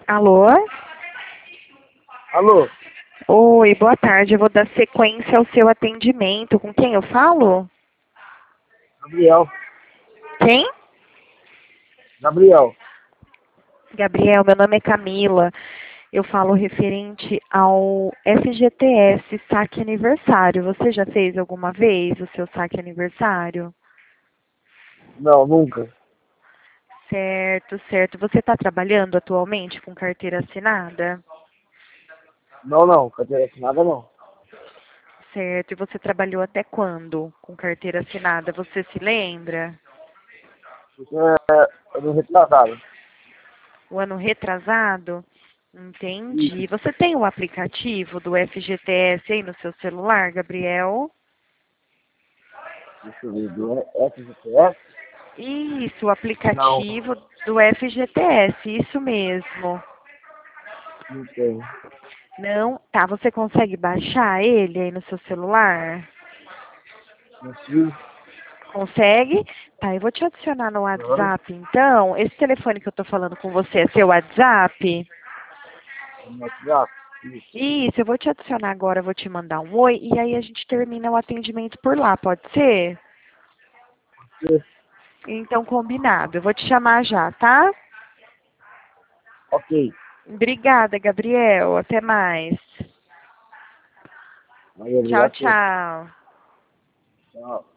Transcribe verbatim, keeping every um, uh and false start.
Alô? Alô? Oi, boa tarde. Eu vou dar sequência ao seu atendimento. Com quem eu falo? Gabriel. Quem? Gabriel. Gabriel, meu nome é Camila. Eu falo referente ao F G T S, saque aniversário. Você já fez alguma vez o seu saque aniversário? Não, nunca. Certo, certo. Você está trabalhando atualmente com carteira assinada? Não, não. Carteira assinada não. Certo. E você trabalhou até quando com carteira assinada? Você se lembra? Isso é, é do retrasado. O ano retrasado? Isso. Entendi. Você tem o aplicativo do F G T S aí no seu celular, Gabriel? Deixa eu ver. Do F G T S? Isso, o Não, aplicativo do F G T S, isso mesmo. não tem. Não? Tá, você consegue baixar ele aí no seu celular? Consigo. Consegue? Tá, eu vou te adicionar no Aham. WhatsApp, então. Esse telefone que eu tô falando com você é seu WhatsApp? No WhatsApp. Isso. Isso, eu vou te adicionar agora, eu vou te mandar um oi e aí a gente termina o atendimento por lá, pode ser? Isso. Então, combinado. Eu vou te chamar já, tá? Ok. Obrigada, Gabriel. Até mais. Aí, Tchau, obrigado. tchau. Tchau.